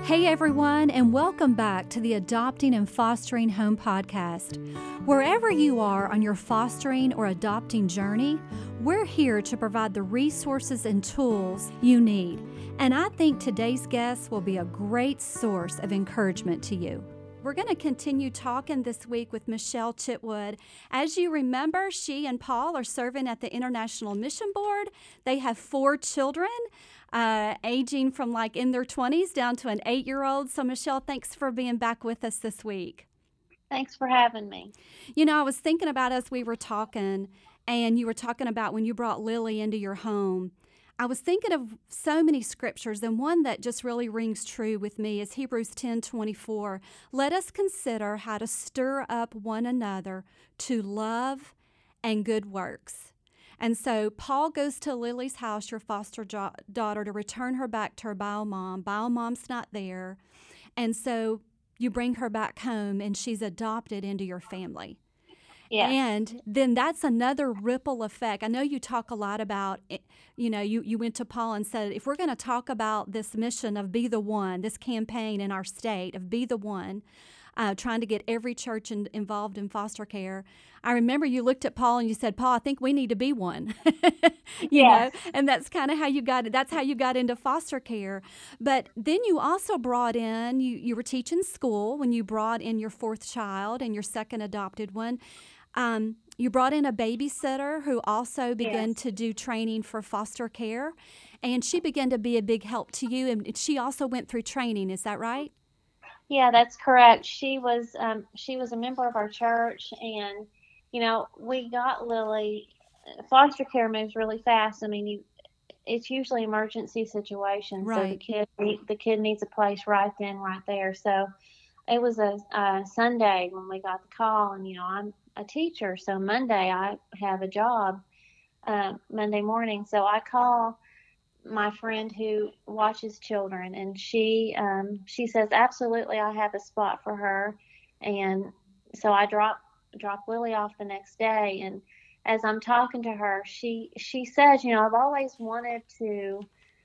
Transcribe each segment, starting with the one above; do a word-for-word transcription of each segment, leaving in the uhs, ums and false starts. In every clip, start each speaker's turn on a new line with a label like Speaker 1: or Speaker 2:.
Speaker 1: Hey everyone, and welcome back to the Adopting and Fostering Home podcast. Wherever you are on your fostering or adopting journey, we're here to provide the resources and tools you need. And I think today's guest will be a great source of encouragement to you. We're going to continue talking this week with Michelle Chitwood. As you remember, she and Paul are serving at the International Mission Board. They have four children, uh, aging from like in their twenties down to an eight-year-old. So, Michelle, thanks for being back with us this week.
Speaker 2: Thanks for having me.
Speaker 1: You know, I was thinking about as we were talking, and you were talking about when you brought Lily into your home. I was thinking of so many scriptures, and one that just really rings true with me is Hebrews ten twenty-four. Let us consider how to stir up one another to love and good works. And so Paul goes to Lily's house, your foster jo- daughter, to return her back to her bio mom. Bio mom's not there. And so you bring her back home, and she's adopted into your family.
Speaker 2: Yes.
Speaker 1: And then that's another ripple effect. I know you talk a lot about, you know, you, you went to Paul and said, if we're going to talk about this mission of Be the One, this campaign in our state of Be the One, uh, trying to get every church in, involved in foster care, I remember you looked at Paul and you said, Paul, I think we need to be one, you
Speaker 2: Yes.
Speaker 1: know, and that's kind of how you got it. That's how you got into foster care. But then you also brought in, you, you were teaching school when you brought in your fourth child and your second adopted one. Um, you brought in a babysitter who also began
Speaker 2: Yes.
Speaker 1: to do training for foster care, and she began to be a big help to you, and she also went through training. Is that right?
Speaker 2: Yeah, that's correct. She was um, she was a member of our church, and you know we got Lily. Foster care moves really fast. I mean, you, it's usually emergency situations, so the
Speaker 1: Right.
Speaker 2: kid the kid needs a place right then, right there. So it was a, a Sunday when we got the call, and you know I'm a teacher, so Monday I have a job uh, Monday morning, so I call my friend who watches children, and she um, she says absolutely I have a spot for her, and so I drop drop Lily off the next day, and as I'm talking to her, she she says, you know, I've always wanted to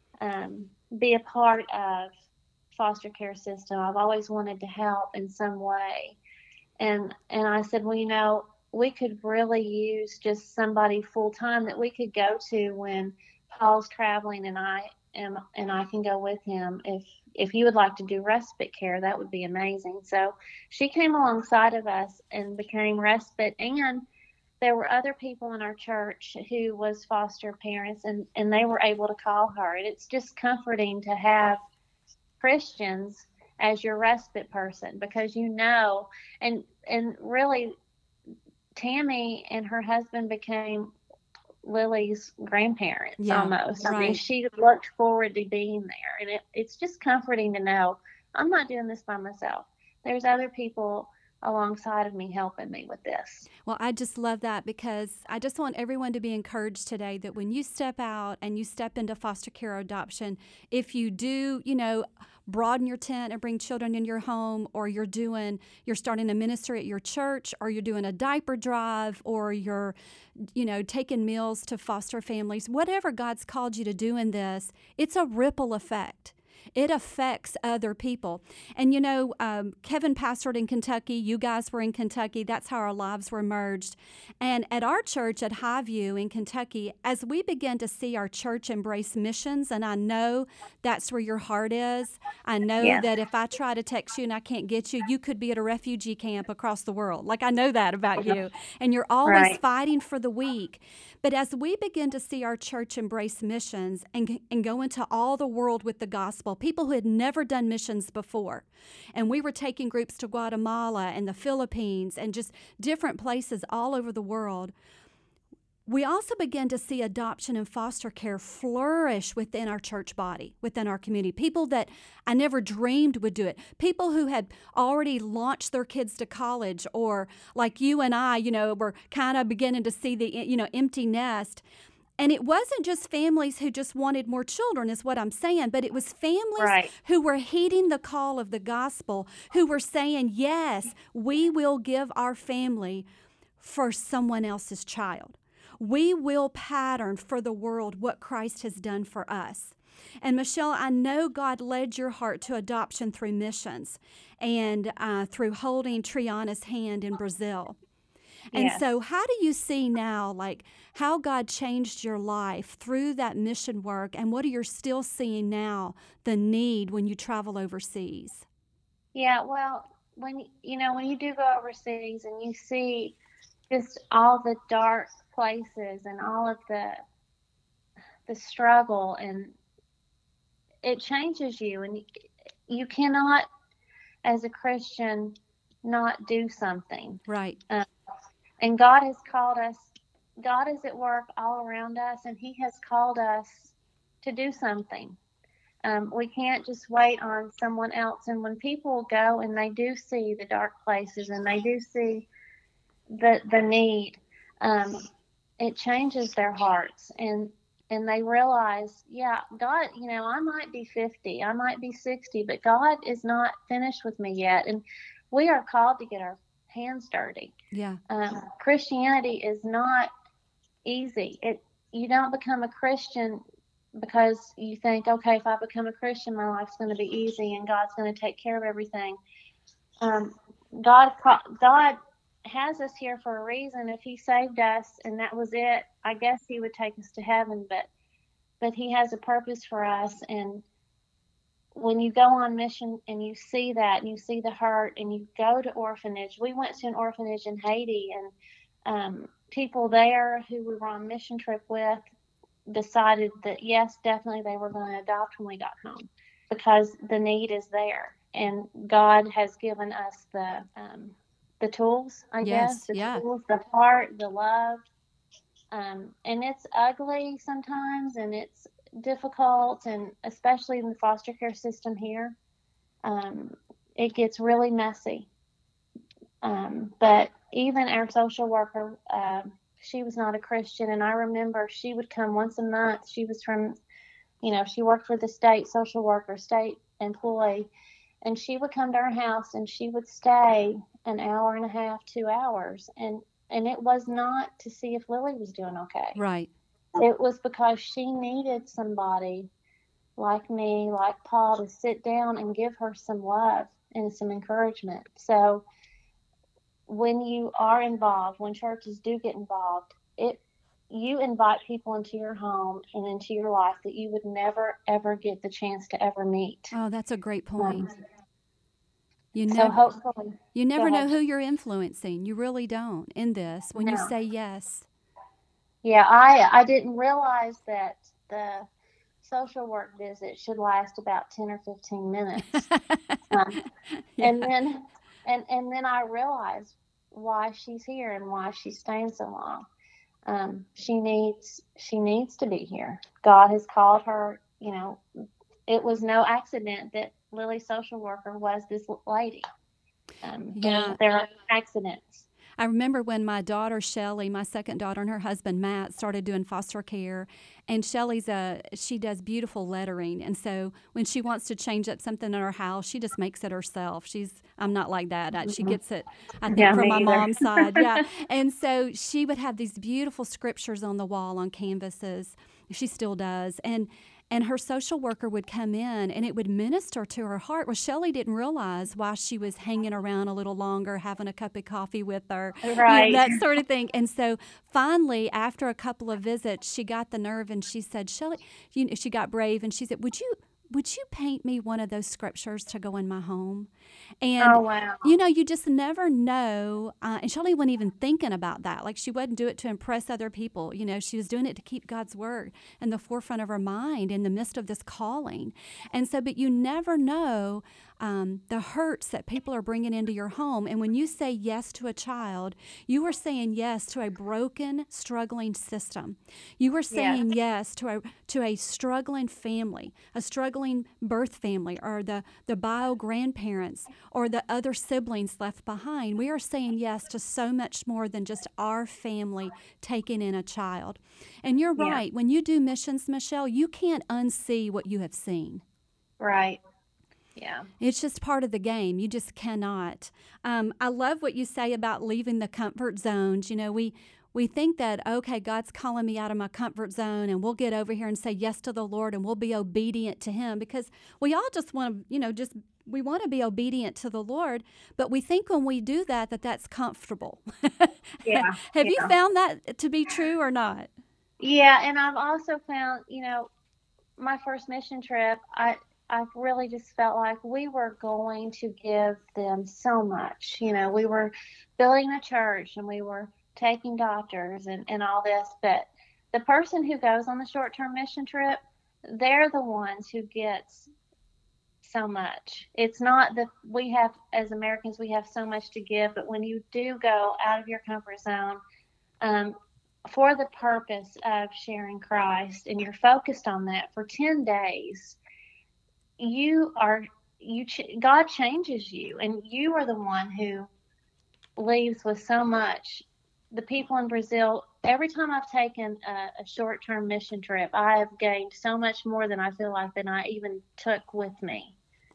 Speaker 2: um, be a part of foster care system. I've always wanted to help in some way. And and I said, well, you know, we could really use just somebody full time that we could go to when Paul's traveling and I am and I can go with him. If if you would like to do respite care, that would be amazing. So she came alongside of us and became respite, and there were other people in our church who was foster parents, and, and they were able to call her. And it's just comforting to have Christians as your respite person, because you know, and and really Tammy and her husband became Lily's grandparents
Speaker 1: Yeah,
Speaker 2: almost. I mean,
Speaker 1: right.
Speaker 2: she looked forward to being there, and it, it's just comforting to know I'm not doing this by myself. There's other people alongside of me helping me with this.
Speaker 1: Well, I just love that, because I just want everyone to be encouraged today that when you step out and you step into foster care or adoption, if you do, you know, broaden your tent and bring children in your home, or you're doing, you're starting a ministry at your church, or you're doing a diaper drive, or you're, you know, taking meals to foster families, whatever God's called you to do in this, it's a ripple effect. It affects other people. And, you know, um, Kevin pastored in Kentucky. You guys were in Kentucky. That's how our lives were merged. And at our church at Highview in Kentucky, as we begin to see our church embrace missions, and I know that's where your heart is. I know
Speaker 2: Yes.
Speaker 1: that if I try to text you and I can't get you, you could be at a refugee camp across the world. Like, I know that about you. And you're always
Speaker 2: Right.
Speaker 1: fighting for the weak. But as we begin to see our church embrace missions and, and go into all the world with the gospel, people who had never done missions before, and we were taking groups to Guatemala and the Philippines and just different places all over the world, we also began to see adoption and foster care flourish within our church body, within our community. People that I never dreamed would do it. People who had already launched their kids to college, or like you and I, you know, were kind of beginning to see the, you know, empty nest. And it wasn't just families who just wanted more children, is what I'm saying, but it was families
Speaker 2: Right.
Speaker 1: who were heeding the call of the gospel, who were saying, yes, we will give our family for someone else's child. We will pattern for the world what Christ has done for us. And Michelle, I know God led your heart to adoption through missions and uh, through holding Triana's hand in Brazil. And
Speaker 2: Yes.
Speaker 1: so how do you see now, like, how God changed your life through that mission work, and what are you still seeing now, the need when you travel overseas?
Speaker 2: Yeah, well, when you know when you do go overseas and you see just all the dark places and all of the the struggle, and it changes you, and you cannot, as a Christian, not do something.
Speaker 1: Right.
Speaker 2: Um, and God has called us. God is at work all around us, and He has called us to do something. Um, we can't just wait on someone else. And when people go and they do see the dark places and they do see the the need, um, it changes their hearts, and and they realize, yeah, God, you know, I might be fifty, I might be sixty, but God is not finished with me yet, and we are called to get our hands dirty.
Speaker 1: Yeah.
Speaker 2: Um, Christianity is not easy. It you don't become a Christian because you think, okay, if I become a Christian, my life's going to be easy and God's going to take care of everything. Um, God, God has us here for a reason. If He saved us and that was it, I guess He would take us to heaven. But, but He has a purpose for us. And when you go on mission and you see that, and you see the hurt, and you go to orphanage, we went to an orphanage in Haiti, and um, people there who we were on mission trip with decided that yes, definitely they were going to adopt when we got home, because the need is there, and God has given us the um, the tools, I
Speaker 1: Yes,
Speaker 2: guess, the
Speaker 1: yeah.
Speaker 2: tools, the heart, the love, um, and it's ugly sometimes, and it's difficult, and especially in the foster care system here, um, it gets really messy. Um, but even our social worker, uh, she was not a Christian, and I remember she would come once a month. She was from, you know, she worked for the state social worker, state employee, and she would come to our house and she would stay an hour and a half, two hours, and and it was not to see if Lily was doing okay.
Speaker 1: Right.
Speaker 2: It was because she needed somebody like me, like Paul, to sit down and give her some love and some encouragement. So when you are involved, when churches do get involved, it you invite people into your home and into your life that you would never, ever get the chance to ever meet.
Speaker 1: Oh, that's a great point.
Speaker 2: Um,
Speaker 1: You
Speaker 2: so
Speaker 1: never,
Speaker 2: hopefully,
Speaker 1: you never
Speaker 2: go
Speaker 1: know
Speaker 2: ahead.
Speaker 1: who you're influencing. You really don't in this when you
Speaker 2: No.
Speaker 1: say yes.
Speaker 2: Yeah, I I didn't realize that the social work visit should last about ten or fifteen minutes. Um,
Speaker 1: Yeah.
Speaker 2: and then and and then I realized why she's here and why she's staying so long. Um, she needs she needs to be here. God has called her. You know, it was no accident that Lily's social worker was this lady. Um,
Speaker 1: Yeah.
Speaker 2: there, there are accidents.
Speaker 1: I remember when my daughter Shelly, my second daughter, and her husband Matt started doing foster care, and Shelly's a she does beautiful lettering, and so when she wants to change up something in her house, she just makes it herself. She's I'm not like that. I, she gets it, I think,
Speaker 2: Yeah,
Speaker 1: from
Speaker 2: me
Speaker 1: my
Speaker 2: either.
Speaker 1: mom's side. Yeah, and so she would have these beautiful scriptures on the wall on canvases. She still does, and. And her social worker would come in, and it would minister to her heart. Well, Shelly didn't realize why she was hanging around a little longer, having a cup of coffee with her,
Speaker 2: Right.
Speaker 1: you know, that sort of thing. And so finally, after a couple of visits, she got the nerve, and she said, Shelly, you know, she got brave, and she said, would you would you paint me one of those scriptures to go in my home? And,
Speaker 2: Oh, wow.
Speaker 1: you know, you just never know. Uh, and Shelly wasn't even thinking about that. Like, she wouldn't do it to impress other people. You know, she was doing it to keep God's word in the forefront of her mind in the midst of this calling. And so, but you never know um, the hurts that people are bringing into your home. And when you say yes to a child, you are saying yes to a broken, struggling system. You are saying yes to a to a struggling family, a struggling birth family, or the, the bio grandparents, or the other siblings left behind. We are saying yes to so much more than just our family taking in a child. And you're
Speaker 2: Yeah.
Speaker 1: right. When you do missions, Michelle, you can't unsee what you have seen.
Speaker 2: Right. Yeah.
Speaker 1: It's just part of the game. You just cannot. Um, I love what you say about leaving the comfort zones. You know, we we think that, okay, God's calling me out of my comfort zone and we'll get over here and say yes to the Lord and we'll be obedient to him, because we all just want to, you know, just we want to be obedient to the Lord, but we think when we do that, that that's comfortable.
Speaker 2: Yeah.
Speaker 1: Have you
Speaker 2: Yeah.
Speaker 1: found that to be true or not?
Speaker 2: Yeah. And I've also found, you know, my first mission trip, I, I really just felt like we were going to give them so much. You know, we were building a church and we were taking doctors and, and all this, but the person who goes on the short-term mission trip, they're the ones who gets so much. It's not that we have, as Americans, we have so much to give, but when you do go out of your comfort zone, um, for the purpose of sharing Christ, and you're focused on that for ten days, you are, you, God changes you, and you are the one who leaves with so much. The people in Brazil, every time I've taken a, a short-term mission trip, I have gained so much more than I feel like than I even took with me.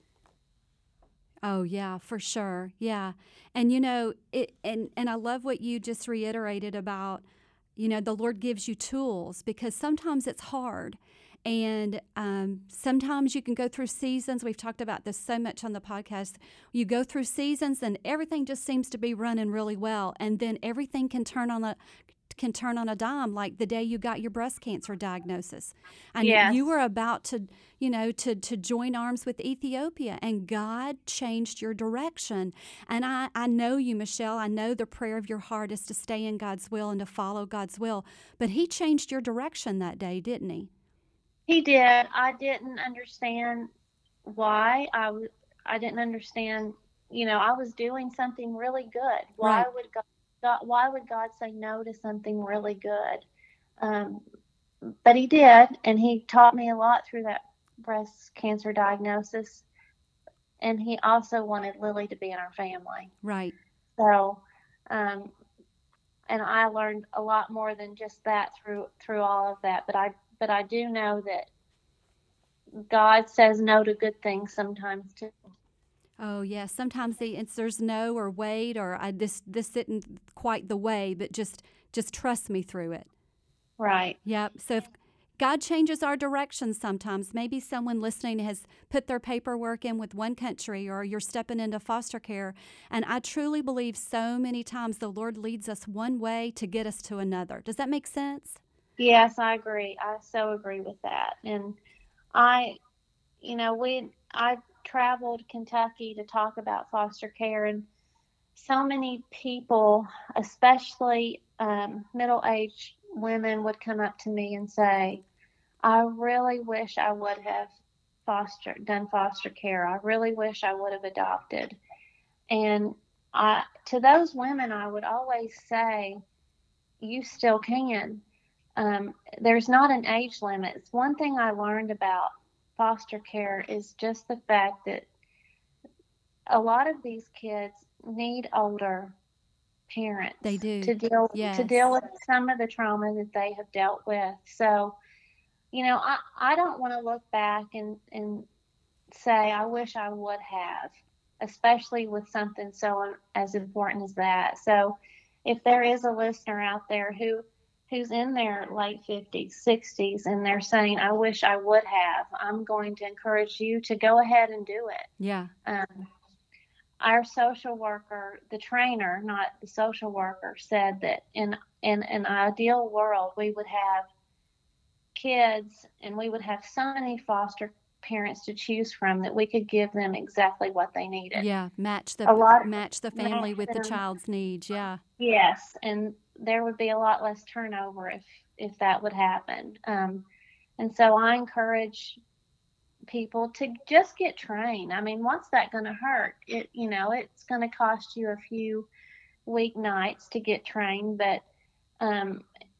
Speaker 1: Oh yeah, for sure. Yeah. And you know, it and and I love what you just reiterated about, you know, the Lord gives you tools, because sometimes it's hard. And um, sometimes you can go through seasons. We've talked about this so much on the podcast. You go through seasons and everything just seems to be running really well. And then everything can turn on a can turn on a dime, like the day you got your breast cancer diagnosis. And
Speaker 2: Yes.
Speaker 1: you were about to, you know, to, to join arms with Ethiopia, and God changed your direction. And I, I know you, Michelle. I know the prayer of your heart is to stay in God's will and to follow God's will. But he changed your direction that day, didn't he?
Speaker 2: He did. I didn't understand why. I, w- I didn't understand, you know, I was doing something really good. Why
Speaker 1: Right.
Speaker 2: would God, God, why would God say no to something really good? Um, but he did, and he taught me a lot through that breast cancer diagnosis. And he also wanted Lily to be in our family.
Speaker 1: Right.
Speaker 2: So, um, and I learned a lot more than just that through through all of that. But I but I do know that God says no to good things sometimes too.
Speaker 1: Oh yes. Sometimes the answer's no, or wait, or I this this isn't quite the way, but just just trust me through it.
Speaker 2: Right.
Speaker 1: Yep. So if God changes our direction sometimes, maybe someone listening has put their paperwork in with one country, or you're stepping into foster care. And I truly believe so many times the Lord leads us one way to get us to another. Does that make sense?
Speaker 2: Yes, I agree. I so agree with that. And I, you know, we I traveled Kentucky to talk about foster care, and so many people, especially um, middle-aged women, would come up to me and say, I really wish I would have foster done foster care. I really wish I would have adopted. And I, to those women, I would always say, you still can. Um, there's not an age limit. It's one thing I learned about foster care is just the fact that a lot of these kids need older parents
Speaker 1: They do.
Speaker 2: to deal
Speaker 1: Yes.
Speaker 2: to deal with some of the trauma that they have dealt with. So, you know, I, I don't want to look back and, and say, I wish I would have, especially with something so as important as that. So if there is a listener out there who who's in their late fifties, sixties, and they're saying, I wish I would have, I'm going to encourage you to go ahead and do it.
Speaker 1: Yeah.
Speaker 2: Um, our social worker, the trainer, not the social worker, said that in, in an ideal world, we would have kids and we would have so many foster parents to choose from that we could give them exactly what they needed.
Speaker 1: Yeah. Match the
Speaker 2: A lot
Speaker 1: match the family
Speaker 2: match
Speaker 1: with the
Speaker 2: them.
Speaker 1: child's needs. Yeah.
Speaker 2: Yes, and there would be a lot less turnover if if that would happen. Um, and so I encourage people to just get trained. I mean, what's that going to hurt? It you know, it's going to cost you a few weeknights to get trained, but um,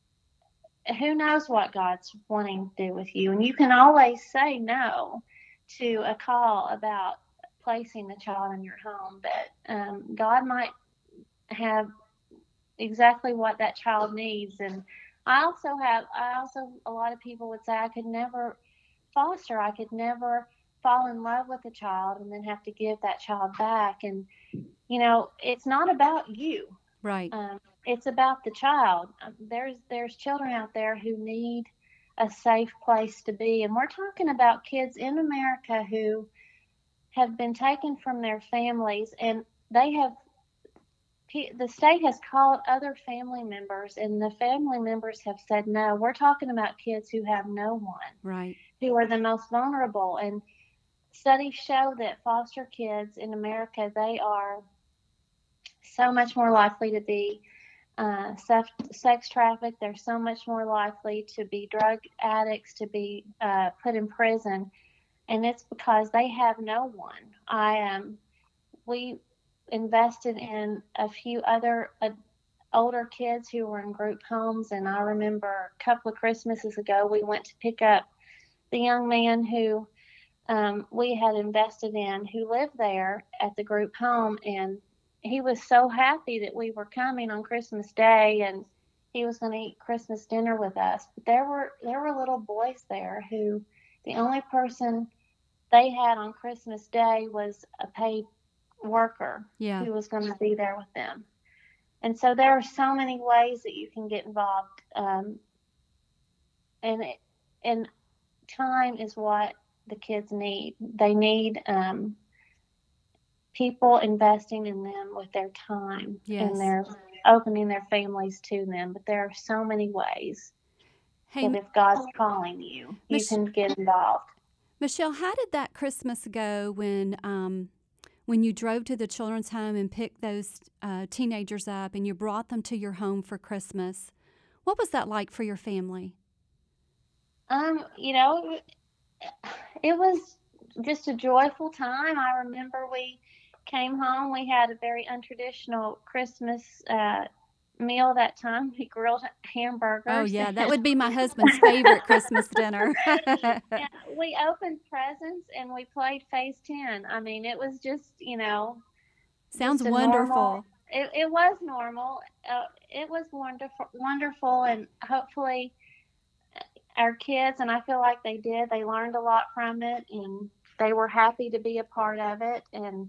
Speaker 2: who knows what God's wanting to do with you? And you can always say no to a call about placing the child in your home, but um, God might have exactly what that child needs. And I also have, I also, a lot of people would say I could never foster, I could never fall in love with a child and then have to give that child back. And, you know, it's not about you.
Speaker 1: Right.
Speaker 2: Um, it's about the child. Um, There's there's children out there who need a safe place to be, and we're talking about kids in America who have been taken from their families, and they have the state has called other family members, and the family members have said no. We're talking about kids who have no one,
Speaker 1: Right.
Speaker 2: who are the most vulnerable. And studies show that foster kids in America, they are so much more likely to be uh, sex, sex trafficked. They're so much more likely to be drug addicts, to be uh, put in prison, and it's because they have no one. I um, we invested in a few other uh, older kids who were in group homes, and I remember a couple of Christmases ago we went to pick up the young man who um, we had invested in, who lived there at the group home, and he was so happy that we were coming on Christmas Day, and he was going to eat Christmas dinner with us. But there were there were little boys there who the only person they had on Christmas Day was a paid worker
Speaker 1: Yeah.
Speaker 2: who was going to be there with them. And so there are so many ways that you can get involved, um, and it, and time is what the kids need. They need um, people investing in them with their time,
Speaker 1: Yes.
Speaker 2: and their opening their families to them. But there are so many ways
Speaker 1: Hey,
Speaker 2: that if God's calling you, you
Speaker 1: Mich-
Speaker 2: can get involved.
Speaker 1: Michelle, how did that Christmas go when um, when you drove to the children's home and picked those uh, teenagers up and you brought them to your home for Christmas? What was that like for your family?
Speaker 2: Um, you know, it was just a joyful time. I remember we came home. We had a very untraditional Christmas uh, meal that time. We grilled hamburgers.
Speaker 1: Oh, yeah, that would be my husband's favorite Christmas dinner.
Speaker 2: Yeah, we opened presents and we played Phase ten. I mean, it was just, you know,
Speaker 1: Sounds
Speaker 2: just a
Speaker 1: wonderful.
Speaker 2: normal- it, it was normal. Uh, it was wonderful, wonderful, and hopefully our kids, and I feel like they did, they learned a lot from it, and they were happy to be a part of it, and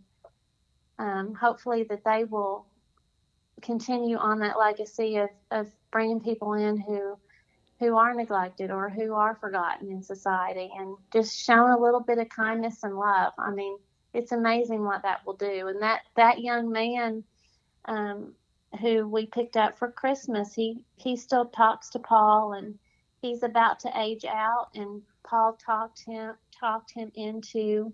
Speaker 2: um, hopefully that they will continue on that legacy of, of bringing people in who who are neglected or who are forgotten in society, and just showing a little bit of kindness and love. I mean, it's amazing what that will do. And that, that young man um, who we picked up for Christmas, he, he still talks to Paul, and he's about to age out, and Paul talked him talked him into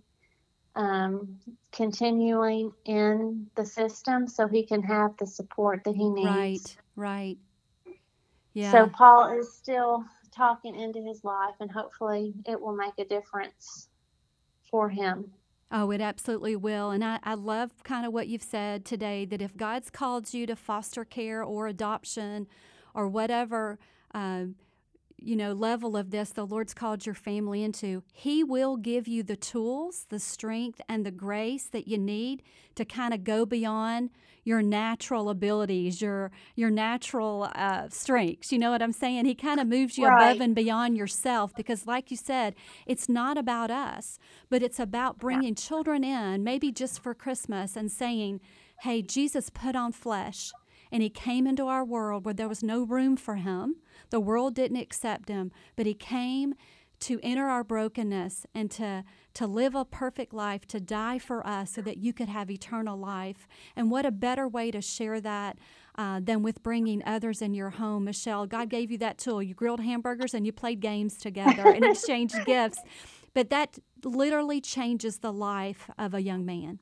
Speaker 2: um, continuing in the system so he can have the support that he needs.
Speaker 1: Right, right. Yeah.
Speaker 2: So Paul is still talking into his life, and hopefully it will make a difference for him.
Speaker 1: Oh, it absolutely will. And I, I love kind of what you've said today, that if God's called you to foster care or adoption or whatever, uh, you know, level of this the Lord's called your family into, He will give you the tools, the strength, and the grace that you need to kind of go beyond your natural abilities, your your natural uh, strengths. You know what I'm saying? He kind of moves you
Speaker 2: Right.
Speaker 1: above and beyond yourself, because like you said, it's not about us, but it's about bringing children in, maybe just for Christmas, and saying, hey, Jesus put on flesh, and He came into our world where there was no room for Him. The world didn't accept Him, but He came to enter our brokenness and to, to live a perfect life, to die for us so that you could have eternal life. And what a better way to share that uh, than with bringing others in your home. Michelle, God gave you that tool. You grilled hamburgers and you played games together and exchanged gifts. But that literally changes the life of a young man.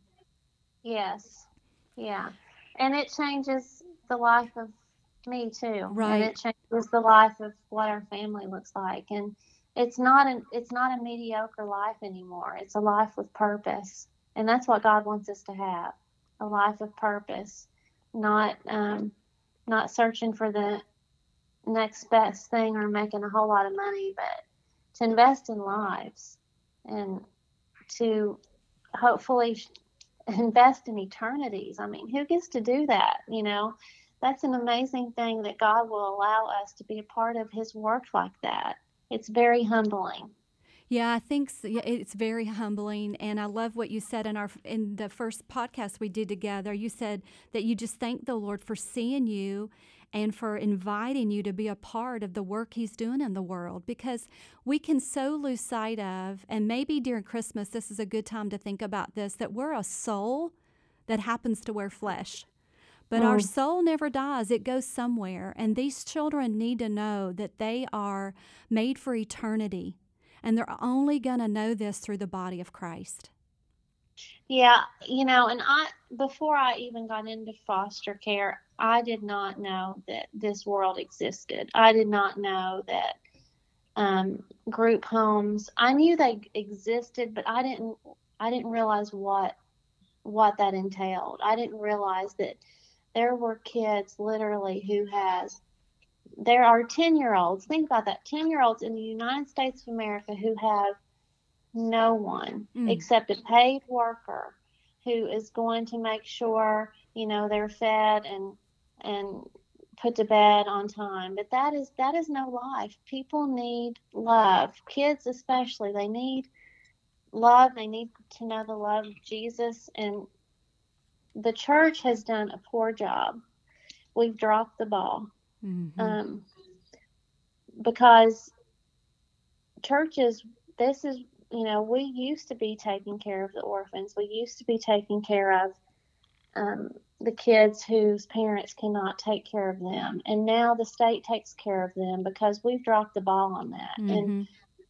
Speaker 2: Yes. Yeah. And it changes the life of me too.
Speaker 1: Right.
Speaker 2: And it changes the life of what our family looks like. And it's not an it's not a mediocre life anymore. It's a life with purpose. And that's what God wants us to have. A life of purpose. Not um not searching for the next best thing or making a whole lot of money, but to invest in lives and to hopefully invest in eternities. I mean, who gets to do that? You know, that's an amazing thing that God will allow us to be a part of His work like that. It's very humbling.
Speaker 1: Yeah, I think so. Yeah, it's very humbling, and I love what you said in our in the first podcast we did together. You said that you just thank the Lord for seeing you and for inviting you to be a part of the work He's doing in the world, because we can so lose sight of, and maybe during Christmas this is a good time to think about this, that we're a soul that happens to wear flesh. But our
Speaker 2: Mm.
Speaker 1: soul never dies. It goes somewhere. And these children need to know that they are made for eternity. And they're only going to know this through the body of Christ.
Speaker 2: Yeah, you know, and I, before I even got into foster care, I did not know that this world existed. I did not know that um, group homes, I knew they existed, but I didn't, I didn't realize what, what that entailed. I didn't realize that there were kids literally who has, there are ten year olds, think about that, ten year olds in the United States of America who have no one
Speaker 1: Mm.
Speaker 2: except a paid worker who is going to make sure, you know, they're fed and, and put to bed on time. But that is, that is no life. People need love. Kids especially, they need love. They need to know the love of Jesus. And the church has done a poor job. We've dropped the ball.
Speaker 1: Mm-hmm.
Speaker 2: Um, because churches, this is, you know, we used to be taking care of the orphans. We used to be taking care of um, the kids whose parents cannot take care of them. And now the state takes care of them because we've dropped the ball on that.
Speaker 1: Mm-hmm.
Speaker 2: And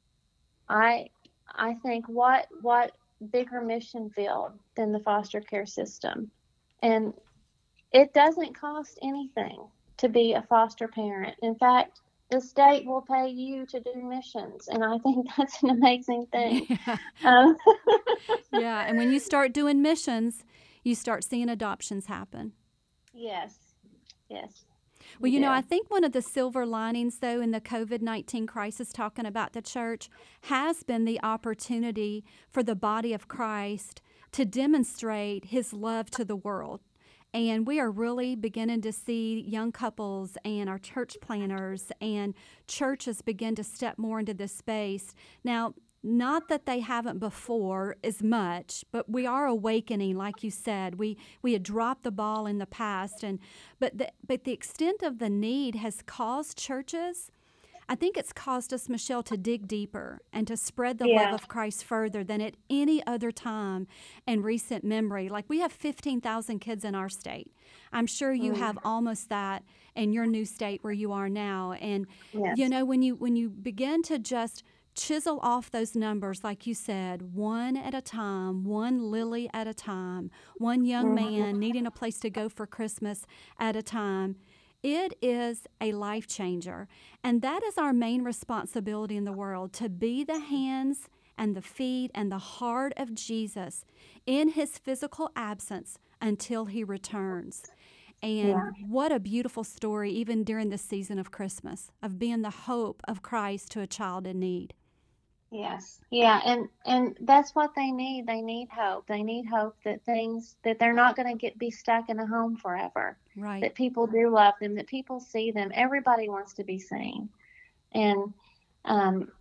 Speaker 2: I, I think what, what bigger mission field than the foster care system? And it doesn't cost anything to be a foster parent. In fact, the state will pay you to do missions, and I think that's an amazing thing.
Speaker 1: Yeah.
Speaker 2: Um,
Speaker 1: Yeah, and when you start doing missions, you start seeing adoptions happen.
Speaker 2: yes, yes.
Speaker 1: Well, you know,
Speaker 2: do.
Speaker 1: I think one of the silver linings, though, in the COVID nineteen crisis, talking about the church, has been the opportunity for the body of Christ to demonstrate His love to the world. And we are really beginning to see young couples and our church planners and churches begin to step more into this space. Now, not that they haven't before as much, but we are awakening, like you said. We we had dropped the ball in the past, and but the, but the extent of the need has caused churches, I think it's caused us, Michelle, to dig deeper and to spread the
Speaker 2: Yeah.
Speaker 1: love of Christ further than at any other time in recent memory. Like, we have fifteen thousand kids in our state. I'm sure you
Speaker 2: Mm.
Speaker 1: have almost that in your new state where you are now. And,
Speaker 2: Yes.
Speaker 1: you know, when you when you begin to just chisel off those numbers, like you said, one at a time, one Lily at a time, one young
Speaker 2: Mhm.
Speaker 1: man needing a place to go for Christmas at a time, it is a life changer. And that is our main responsibility in the world, to be the hands and the feet and the heart of Jesus in His physical absence until He returns. And
Speaker 2: Yeah.
Speaker 1: what a beautiful story, even during this season of Christmas, of being the hope of Christ to a child in need.
Speaker 2: Yes. Yeah, and and that's what they need. They need hope. They need hope that things that they're not going to get be stuck in a home forever.
Speaker 1: Right.
Speaker 2: That people do love them, that people see them. Everybody wants to be seen. And um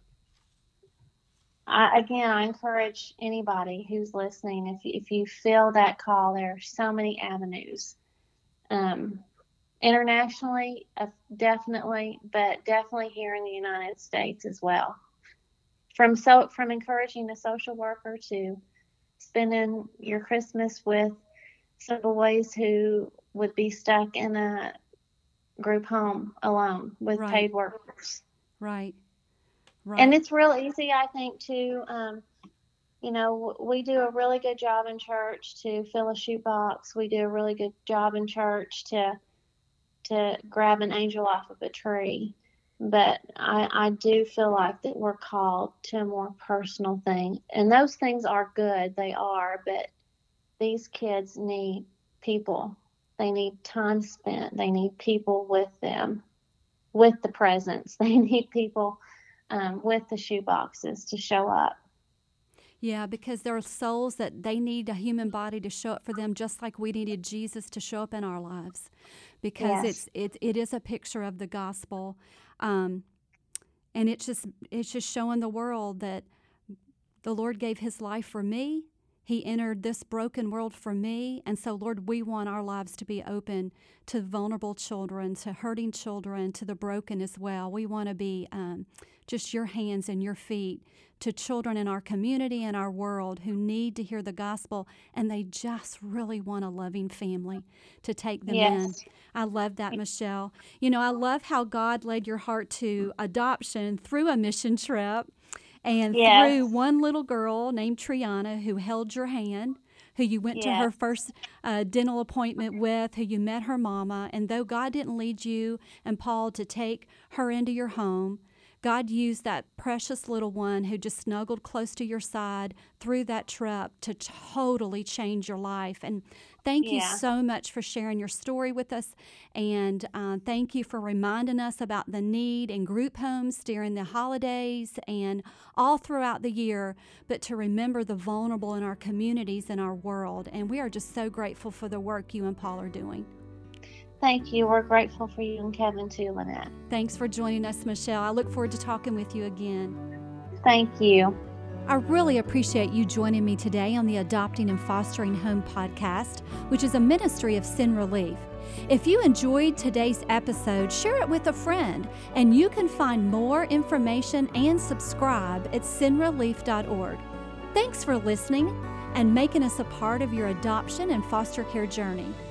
Speaker 2: I, again, I encourage anybody who's listening, if you, if you feel that call, there are so many avenues. Um internationally, uh, definitely, but definitely here in the United States as well. From so from encouraging the social worker to spending your Christmas with some boys who would be stuck in a group home alone with
Speaker 1: Right.
Speaker 2: paid workers.
Speaker 1: Right. Right.
Speaker 2: And it's real easy, I think, to, um, you know, we do a really good job in church to fill a shoebox. We do a really good job in church to to grab an angel off of a tree. But I, I do feel like that we're called to a more personal thing. And those things are good. They are. But these kids need people. They need time spent. They need people with them, with the presents. They need people um, with the shoe boxes to show up.
Speaker 1: Yeah, because there are souls that they need a human body to show up for them, just like we needed Jesus to show up in our lives. Because
Speaker 2: Yes.
Speaker 1: it's it it is a picture of the gospel, um, and it's just it's just showing the world that The Lord gave his life for me. He entered this broken world for me. And so, Lord, we want our lives to be open to vulnerable children, to hurting children, to the broken as well. We want to be um, just your hands and your feet to children in our community and our world who need to hear the gospel, and they just really want a loving family to take them
Speaker 2: Yes.
Speaker 1: in. I love that, Michelle. You know, I love how God led your heart to adoption through a mission trip and
Speaker 2: Yes.
Speaker 1: through one little girl named Triana who held your hand, who you went to
Speaker 2: Yes.
Speaker 1: her first uh, dental appointment with, who you met her mama. And though God didn't lead you and Paul to take her into your home, God used that precious little one who just snuggled close to your side through that trip to totally change your life. And thank you
Speaker 2: Yeah.
Speaker 1: so much for sharing your story with us. And uh, thank you for reminding us about the need in group homes during the holidays and all throughout the year, but to remember the vulnerable in our communities and our world. And we are just so grateful for the work you and Paul are doing.
Speaker 2: Thank you. We're grateful for you and Kevin too, Lynette.
Speaker 1: Thanks for joining us, Michelle. I look forward to talking with you again.
Speaker 2: Thank you.
Speaker 1: I really appreciate you joining me today on the Adopting and Fostering Home podcast, which is a ministry of Sin Relief. If you enjoyed today's episode, share it with a friend, and you can find more information and subscribe at sin relief dot org. Thanks for listening and making us a part of your adoption and foster care journey.